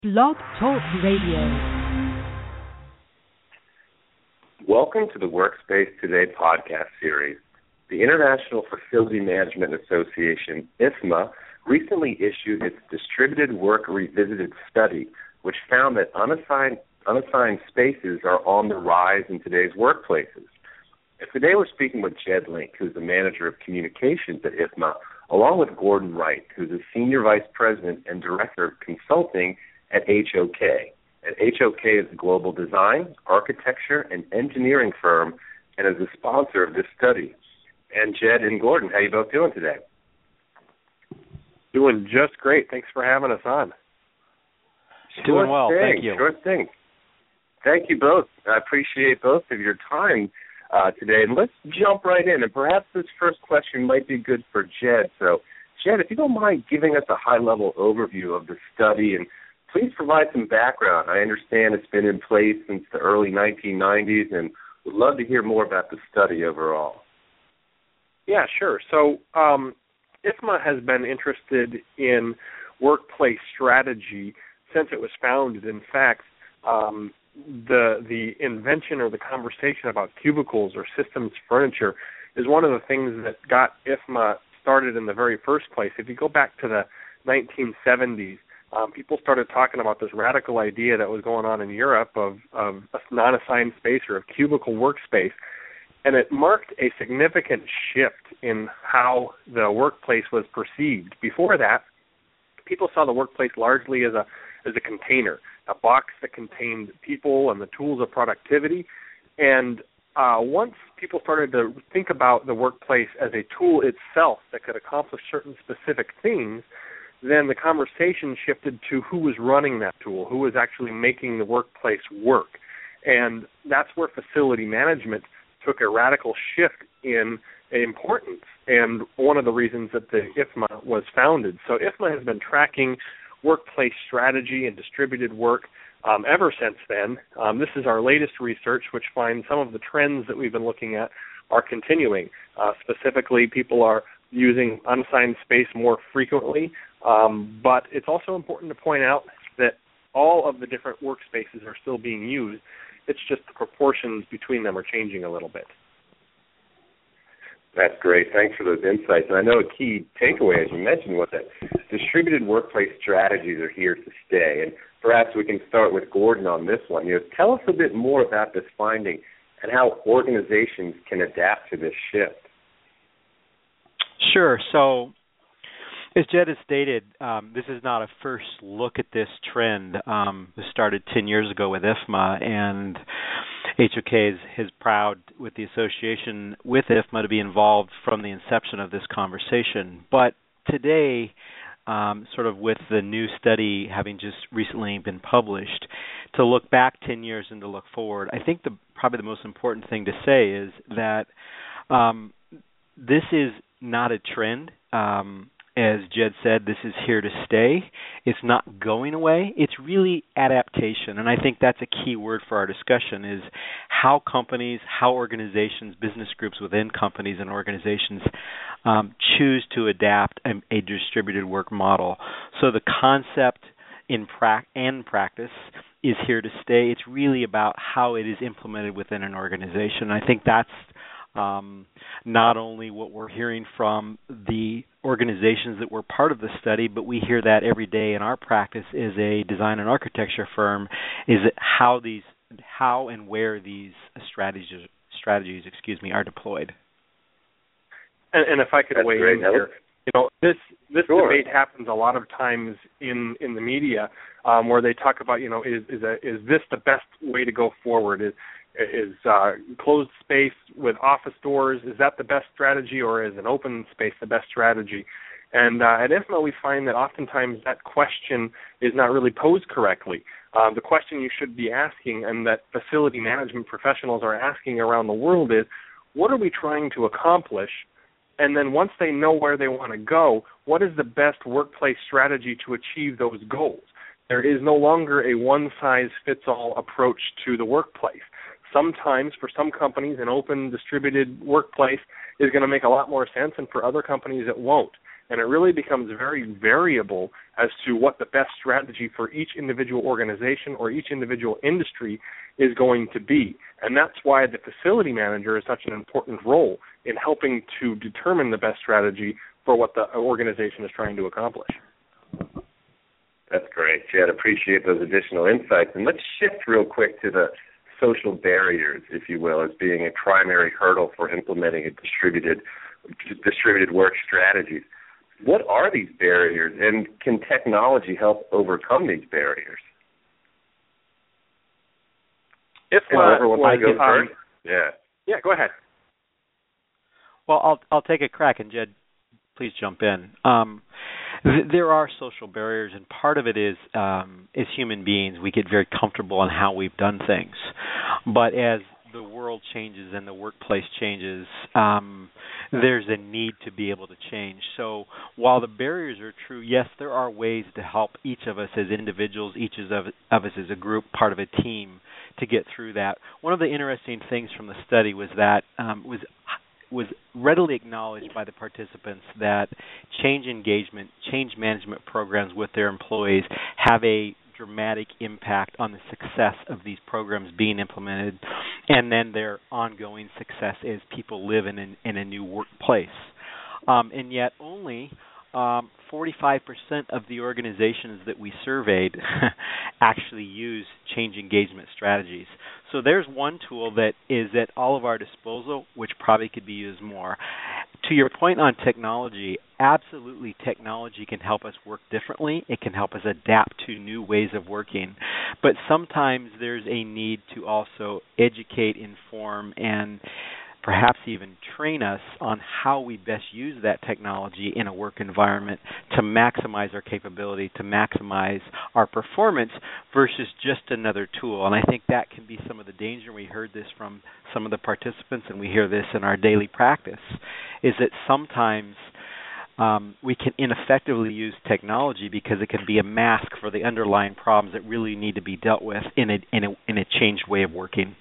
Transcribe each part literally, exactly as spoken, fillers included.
Blog Talk Radio. Welcome to the Workspace Today podcast series. The International Facility Management Association, I F M A, recently issued its Distributed Work Revisited study, which found that unassigned, unassigned spaces are on the rise in today's workplaces. And today we're speaking with Jed Link, who's the Manager of Communications at I F M A, along with Gordon Wright, who's the Senior Vice President and Director of Consulting at H O K. And H O K is a global design, architecture, and engineering firm and is the sponsor of this study. And Jed and Gordon, how you both doing today? Doing just great. Thanks for having us on. Sure Doing well, thing, thank you. Sure thing. Thank you both. I appreciate both of your time uh, today. And let's jump right in. And perhaps this first question might be good for Jed. So, Jed, if you don't mind giving us a high-level overview of the study, and please provide some background. I understand it's been in place since the early nineteen nineties, and would love to hear more about the study overall. Yeah, sure. So um, I F M A has been interested in workplace strategy since it was founded. In fact, um, the the invention or the conversation about cubicles or systems furniture is one of the things that got I F M A started in the very first place. If you go back to the nineteen seventies, Um, people started talking about this radical idea that was going on in Europe of, of a non-assigned space or a cubicle workspace, and it marked a significant shift in how the workplace was perceived. Before that, people saw the workplace largely as a as a container, a box that contained people and the tools of productivity. And uh, once people started to think about the workplace as a tool itself that could accomplish certain specific things, then the conversation shifted to who was running that tool, who was actually making the workplace work. And that's where facility management took a radical shift in importance, and one of the reasons that the I F M A was founded. So I F M A has been tracking workplace strategy and distributed work um, ever since then. Um, this is our latest research, which finds some of the trends that we've been looking at are continuing. Uh, specifically, people are using unassigned space more frequently, um, but it's also important to point out that all of the different workspaces are still being used. It's just the proportions between them are changing a little bit. That's great. Thanks for those insights. And I know a key takeaway, as you mentioned, was that distributed workplace strategies are here to stay. And perhaps we can start with Gordon on this one. You know, tell us a bit more about this finding and how organizations can adapt to this shift. Sure. So, as Jed has stated, um, this is not a first look at this trend. Um, this started ten years ago with I F M A, and H O K is, is proud with the association with I F M A to be involved from the inception of this conversation. But today, um, sort of with the new study having just recently been published, to look back ten years and to look forward, I think the probably the most important thing to say is that um, this is not a trend. Um, as Jed said, this is here to stay. It's not going away. It's really adaptation. And I think that's a key word for our discussion is how companies, how organizations, business groups within companies and organizations um, choose to adapt a, a distributed work model. So the concept in pra- and practice is here to stay. It's really about how it is implemented within an organization. I think that's Um, not only what we're hearing from the organizations that were part of the study, but we hear that every day in our practice as a design and architecture firm, is that how these, how and where these strategies, strategies, excuse me, are deployed. And, and if I could That's weigh great. in here, you know, this this Sure. debate happens a lot of times in, in the media, um, where they talk about, you know, is is, a, is this the best way to go forward? Is Is uh, closed space with office doors, is that the best strategy, or is an open space the best strategy? And uh, at I F M A, we find that oftentimes that question is not really posed correctly. Uh, the question you should be asking, and that facility management professionals are asking around the world, is what are we trying to accomplish? And then once they know where they want to go, what is the best workplace strategy to achieve those goals? There is no longer a one-size-fits-all approach to the workplace. Sometimes, for some companies, an open, distributed workplace is going to make a lot more sense, and for other companies, it won't. and it really becomes very variable as to what the best strategy for each individual organization or each individual industry is going to be. And that's why the facility manager is such an important role in helping to determine the best strategy for what the organization is trying to accomplish. That's great, Jed. Appreciate those additional insights. And let's shift real quick to the social barriers, if you will, as being a primary hurdle for implementing a distributed distributed work strategies. What are these barriers, and can technology help overcome these barriers? If uh, whoever wants well, to go um, first. Yeah. Yeah, go ahead. Well, I'll I'll take a crack, and Jed, please jump in. Um, th- there are social barriers, and part of it is, um, as human beings, we get very comfortable in how we've done things. But as the world changes and the workplace changes, um, there's a need to be able to change. So while the barriers are true, yes, there are ways to help each of us as individuals, each of, of us as a group, part of a team, to get through that. One of the interesting things from the study was that um, was was readily acknowledged by the participants that change engagement, change management programs with their employees have a dramatic impact on the success of these programs being implemented, and then their ongoing success as people live in an, in a new workplace. Um, and yet only um, forty-five percent of the organizations that we surveyed actually use change engagement strategies. So there's one tool that is at all of our disposal, which probably could be used more. To your point on technology, absolutely technology can help us work differently. It can help us adapt to new ways of working. But sometimes there's a need to also educate, inform, and perhaps even train us on how we best use that technology in a work environment to maximize our capability, to maximize our performance versus just another tool. And I think that can be some of the danger. We heard this from some of the participants, and we hear this in our daily practice, is that sometimes um, we can ineffectively use technology because it can be a mask for the underlying problems that really need to be dealt with in a, in a, in a changed way of working.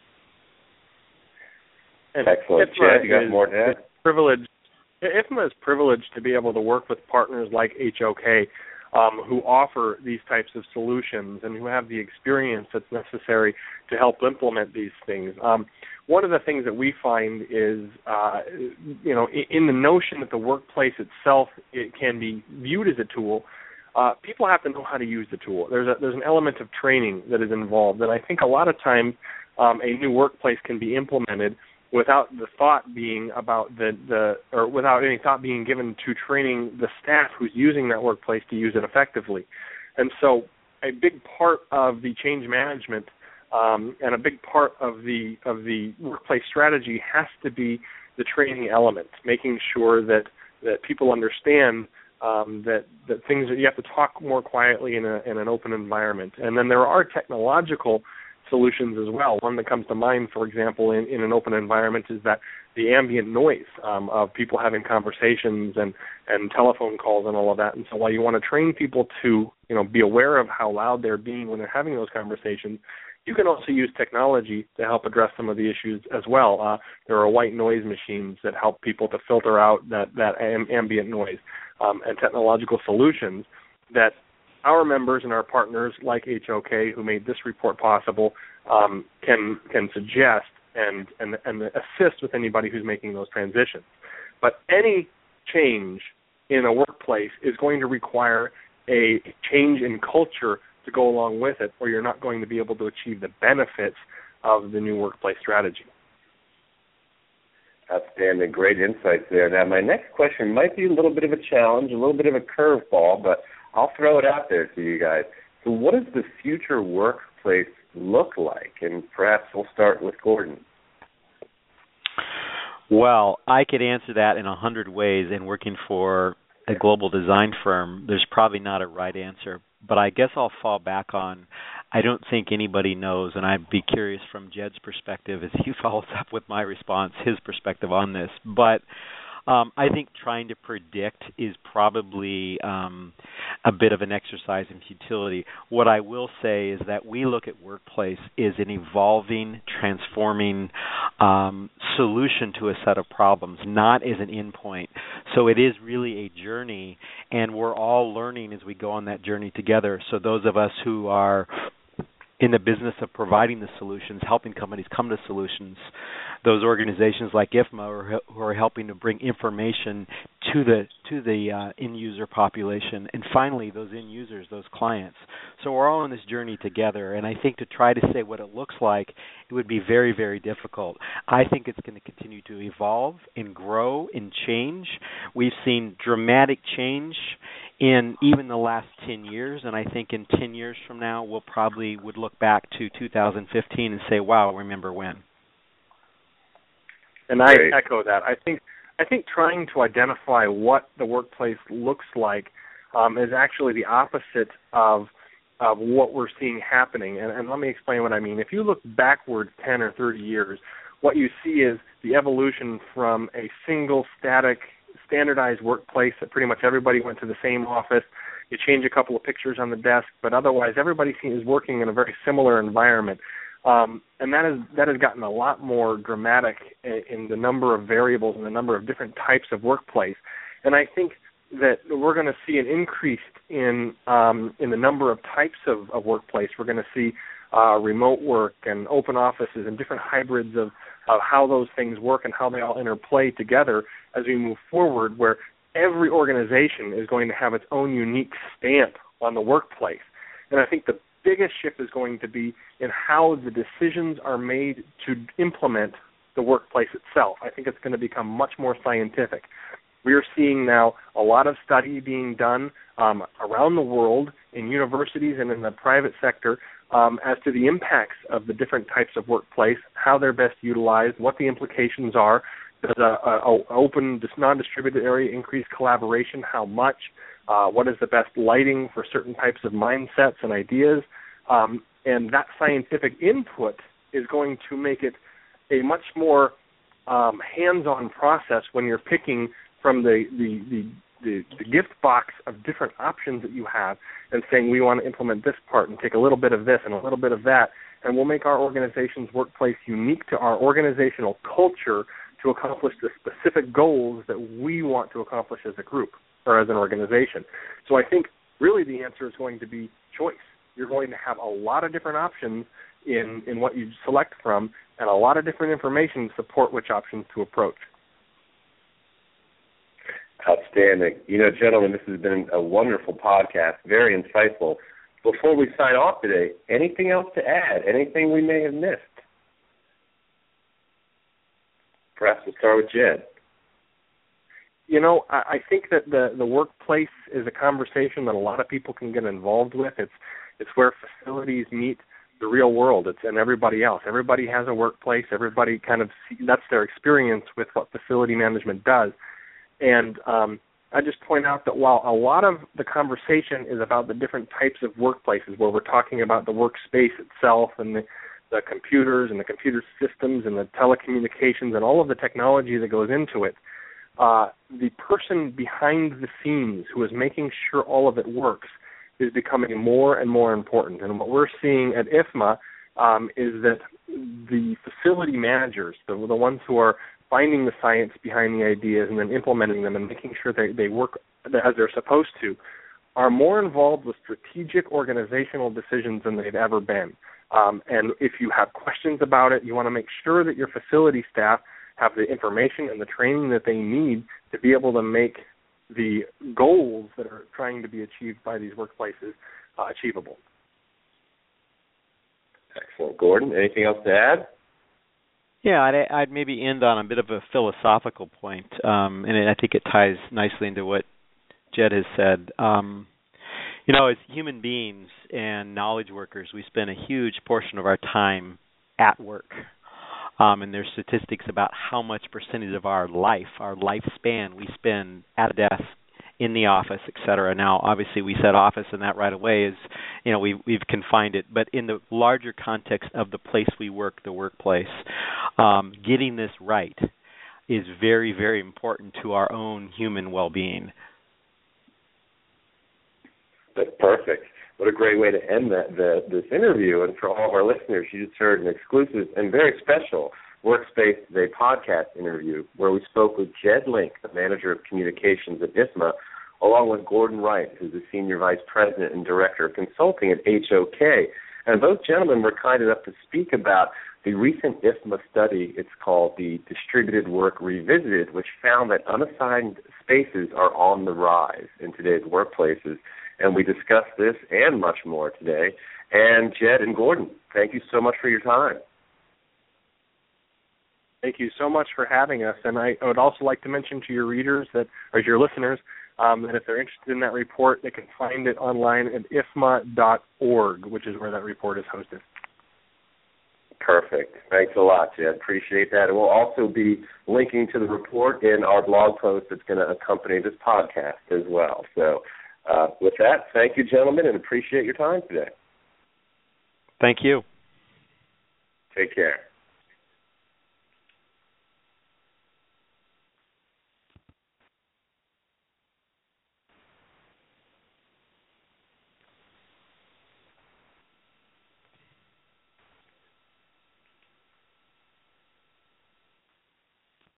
And Excellent. Chad, you got more to add? Privileged, I F M A is privileged to be able to work with partners like H O K um, who offer these types of solutions and who have the experience that's necessary to help implement these things. Um, one of the things that we find is, uh, you know, in the notion that the workplace itself it can be viewed as a tool, uh, people have to know how to use the tool. There's a, there's an element of training that is involved, and I think a lot of times um, a new workplace can be implemented without the thought being about the, the or without any thought being given to training the staff who's using that workplace to use it effectively. And so a big part of the change management um, and a big part of the of the workplace strategy has to be the training element, making sure that, that people understand um, that, that things that you have to talk more quietly in, a, in an open environment. And then there are technological solutions as well. One that comes to mind, for example, in, in an open environment is that the ambient noise um, of people having conversations and, and telephone calls and all of that. And so while you want to train people to, you know, be aware of how loud they're being when they're having those conversations, you can also use technology to help address some of the issues as well. Uh, there are white noise machines that help people to filter out that, that am- ambient noise um, and technological solutions that our members and our partners like H O K, who made this report possible, um, can can suggest and, and and assist with anybody who's making those transitions. But any change in a workplace is going to require a change in culture to go along with it, or you're not going to be able to achieve the benefits of the new workplace strategy. Outstanding. Great insights there. Now, my next question might be a little bit of a challenge, a little bit of a curveball, but I'll throw it out there to you guys. So what does the future workplace look like? And perhaps we'll start with Gordon. Well, I could answer that in a hundred ways, and working for a global design firm, there's probably not a right answer. But I guess I'll fall back on, I don't think anybody knows, and I'd be curious from Jed's perspective as he follows up with my response, his perspective on this. But Um, I think trying to predict is probably um, a bit of an exercise in futility. What I will say is that we look at workplace as an evolving, transforming um, solution to a set of problems, not as an endpoint. So it is really a journey, and we're all learning as we go on that journey together. So those of us who are in the business of providing the solutions, helping companies come to solutions, those organizations like I F M A are, who are helping to bring information to the to the uh, end user population, and finally those end users, those clients. So we're all on this journey together, and I think to try to say what it looks like, it would be very, very difficult. I think it's going to continue to evolve and grow and change. We've seen dramatic change in even the last ten years, and I think in ten years from now, we'll probably would look back to two thousand fifteen and say, wow, remember when. And I Great. echo that. I think I think trying to identify what the workplace looks like um, is actually the opposite of of what we're seeing happening. And, and let me explain what I mean. If you look backwards ten or thirty years, what you see is the evolution from a single static standardized workplace that pretty much everybody went to the same office. You change a couple of pictures on the desk, but otherwise everybody is working in a very similar environment. Um, and that is that has gotten a lot more dramatic in, in the number of variables and the number of different types of workplace. And I think that we're going to see an increase in um, in the number of types of, of workplace. We're going to see uh, remote work and open offices and different hybrids of, of how those things work and how they all interplay together as we move forward, where every organization is going to have its own unique stamp on the workplace. And I think the biggest shift is going to be in how the decisions are made to implement the workplace itself. I think it's going to become much more scientific. We are seeing now a lot of study being done um, around the world in universities and in the private sector um, as to the impacts of the different types of workplace, how they're best utilized, what the implications are. Does a, a, a open, non-distributed area increase collaboration? How much? Uh, what is the best lighting for certain types of mindsets and ideas? Um, and that scientific input is going to make it a much more um, hands-on process when you're picking from the, the, the, the, the gift box of different options that you have and saying we want to implement this part and take a little bit of this and a little bit of that, and we'll make our organization's workplace unique to our organizational culture to accomplish the specific goals that we want to accomplish as a group or as an organization. So I think really the answer is going to be choice. You're going to have a lot of different options in, in what you select from and a lot of different information to support which options to approach. Outstanding. You know, gentlemen, this has been a wonderful podcast, very insightful. Before we sign off today, anything else to add? Anything we may have missed? Perhaps we'll start with Jed. You know, I, I think that the, the workplace is a conversation that a lot of people can get involved with. It's it's where facilities meet the real world. It's and everybody else. Everybody has a workplace. Everybody kind of see, that's their experience with what facility management does. And um, I just point out that while a lot of the conversation is about the different types of workplaces, where we're talking about the workspace itself and the the computers and the computer systems and the telecommunications and all of the technology that goes into it, uh, the person behind the scenes who is making sure all of it works is becoming more and more important. And what we're seeing at I F M A um, is that the facility managers, the, the ones who are finding the science behind the ideas and then implementing them and making sure they, they work as they're supposed to, are more involved with strategic organizational decisions than they've ever been. Um, and if you have questions about it, you want to make sure that your facility staff have the information and the training that they need to be able to make the goals that are trying to be achieved by these workplaces uh, achievable. Excellent. Gordon, anything else to add? Yeah, I'd, I'd maybe end on a bit of a philosophical point, um, and I think it ties nicely into what Jed has said. Um, you know, as human beings and knowledge workers, we spend a huge portion of our time at work. Um, and there's statistics about how much percentage of our life, our lifespan, we spend at a desk, in the office, et cetera. Now, obviously, we said office, and that right away is, you know, we've, we've confined it. But in the larger context of the place we work, the workplace, um, getting this right, is very, very important to our own human well-being. That's perfect. What a great way to end that, the, this interview. And for all of our listeners, you just heard an exclusive and very special Workspace Today podcast interview where we spoke with Jed Link, the Manager of Communications at I F M A, along with Gordon Wright, who's the Senior Vice President and Director of Consulting at H O K. And both gentlemen were kind enough to speak about the recent I F M A study. It's called the Distributed Work Revisited, which found that unassigned spaces are on the rise in today's workplaces. And we discussed this and much more today. And Jed and Gordon, thank you so much for your time. Thank you so much for having us. And I, I would also like to mention to your readers that, or your listeners, um, that if they're interested in that report, they can find it online at I F M A dot org, which is where that report is hosted. Perfect. Thanks a lot, Jed. Appreciate that. And we'll also be linking to the report in our blog post that's going to accompany this podcast as well. So uh, with that, thank you, gentlemen, and appreciate your time today. Thank you. Take care.